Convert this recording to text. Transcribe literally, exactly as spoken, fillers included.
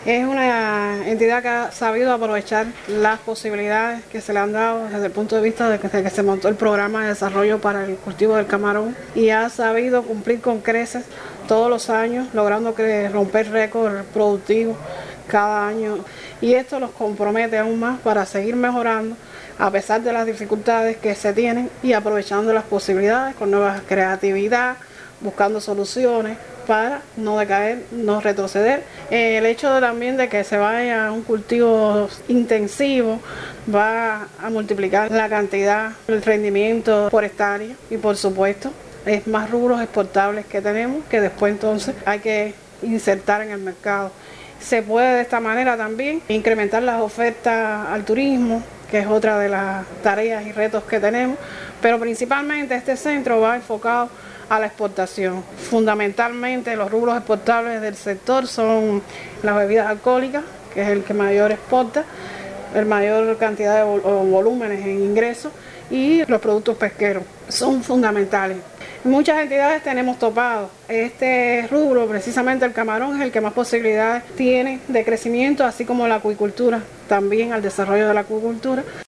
Es una entidad que ha sabido aprovechar las posibilidades que se le han dado desde el punto de vista de que, de que se montó el programa de desarrollo para el cultivo del camarón y ha sabido cumplir con creces todos los años, logrando que romper récord productivo cada año. Y esto los compromete aún más para seguir mejorando a pesar de las dificultades que se tienen y aprovechando las posibilidades con nueva creatividad, buscando soluciones para no decaer, no retroceder. Eh, el hecho de, también de que se vaya a un cultivo intensivo va a multiplicar la cantidad, el rendimiento por hectárea y por supuesto es más rubros exportables que tenemos que después entonces hay que insertar en el mercado. Se puede de esta manera también incrementar las ofertas al turismo, que es otra de las tareas y retos que tenemos, pero principalmente este centro va enfocado a la exportación. Fundamentalmente los rubros exportables del sector son las bebidas alcohólicas, que es el que mayor exporta, el mayor cantidad de vol volúmenes en ingresos, y los productos pesqueros son fundamentales. Muchas entidades tenemos topado. Este rubro, precisamente el camarón, es el que más posibilidades tiene de crecimiento, así como la acuicultura, también al desarrollo de la acuicultura.